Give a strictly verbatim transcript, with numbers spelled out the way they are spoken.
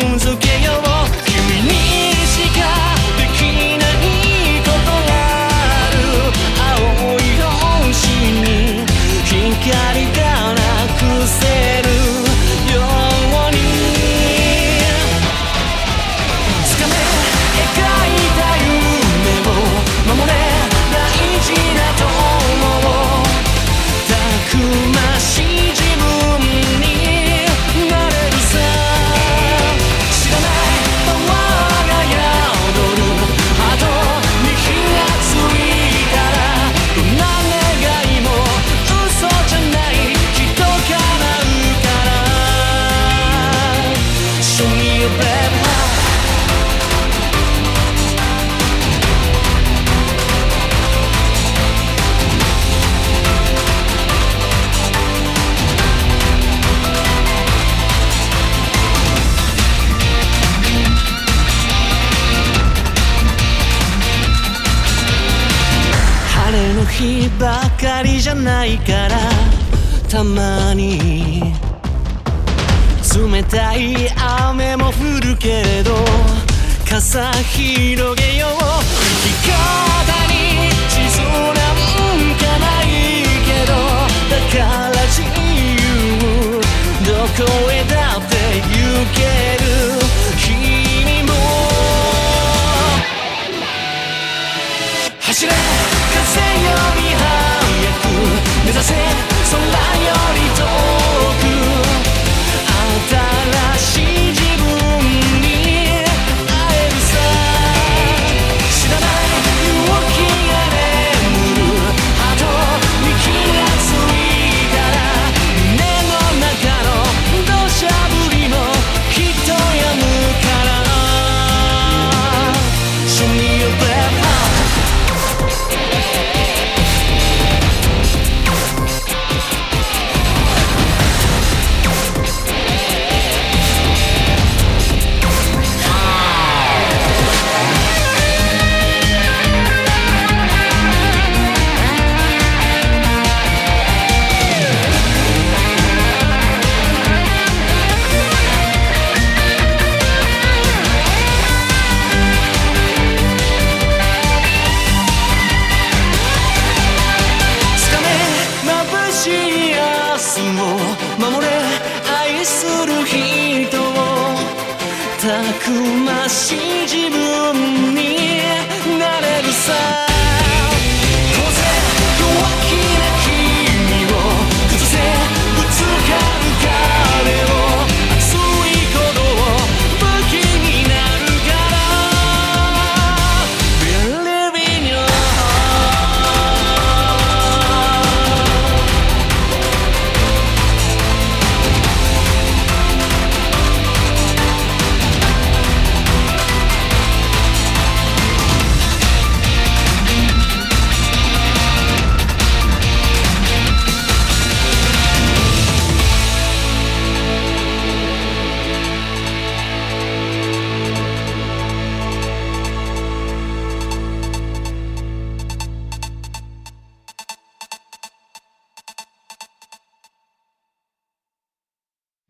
踏んづけよう。君にしかできないことがある。青い星に光がなくせるように掴め描いた夢を守れ大事な友をたくましい自分になれるさ。知らないパワーが宿るハートに火がついたらどんな願いも嘘じゃないきっと叶うから。 Show me your brave heart。晴れの日ばかりじゃないからたまに冷たい雨も降るけれど傘広げよう。生き方に地図なんかないけどだから自由どこへだって行ける。君も走れ風より速く目指せ空より遠く新しい自分に会えるさ。知らない勇気が眠るハートに火がついたら胸の中の土砂降りもきっと止むから。 Show me your brave heart。守れ愛する人をたくましい自分になれるさ。